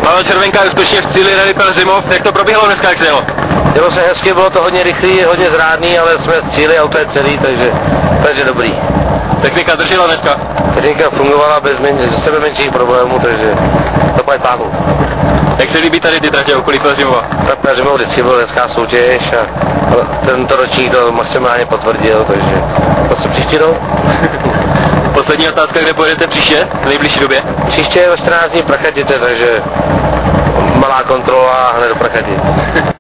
Pavel Červenka je úspěšně v cíli Rally Pelhřimov. Jak to proběhlo dneska, jak se jelo? Jelo se hezky, bylo to hodně rychlý, hodně zrádný, ale jsme v cíli, auto je celý, takže dobrý. Technika držela dneska? Technika fungovala bez sebe menších problémů, takže to pojď pánu. Jak se líbí tady ty tratě okolí Pelhřimova? Tak Pelhřimov vždycky byl hezká soutěž a tento ročník to maximálně potvrdil, takže to příští rok. Poslední otázka, kde pojedete příště, v nejbližší době? Příště je o 14 dní Prachatice, takže malá kontrola a hned do Prachatice.